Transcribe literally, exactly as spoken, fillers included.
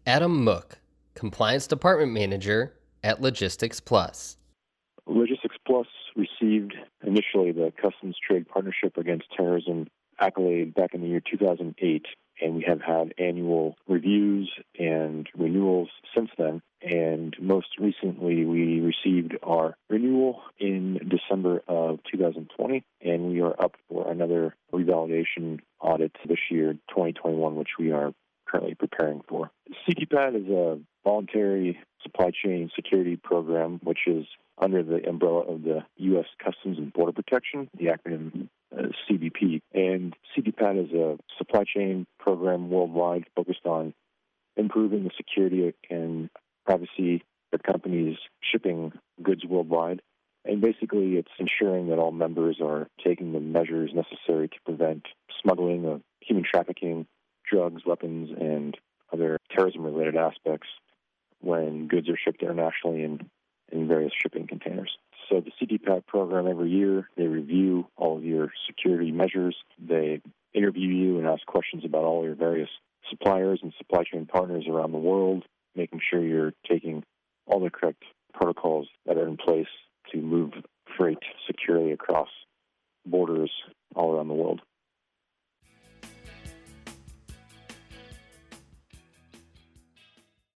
Adam Mook, Compliance Department Manager at Logistics Plus. Logistics Plus received initially the Customs Trade Partnership Against Terrorism accolade back in the year two thousand eight, and we have had annual reviews and renewals since then. And most recently, we received our renewal in December of two thousand twenty, and we are up for another revalidation audit this year, twenty twenty-one, which we are currently preparing for. C T P A T is a voluntary supply chain security program, which is under the umbrella of the U S Customs and Border Protection, the acronym uh, C B P. And C T P A T is a supply chain program worldwide focused on improving the security and privacy of companies shipping goods worldwide. And basically, it's ensuring that all members are taking the measures necessary to prevent smuggling of human trafficking, drugs, weapons, and other terrorism-related aspects when goods are shipped internationally in, in various shipping containers. So the C T P A T program, every year, they review all of your security measures. They interview you and ask questions about all your various suppliers and supply chain partners around the world, making sure you're taking all the correct protocols that are in place to move freight securely across borders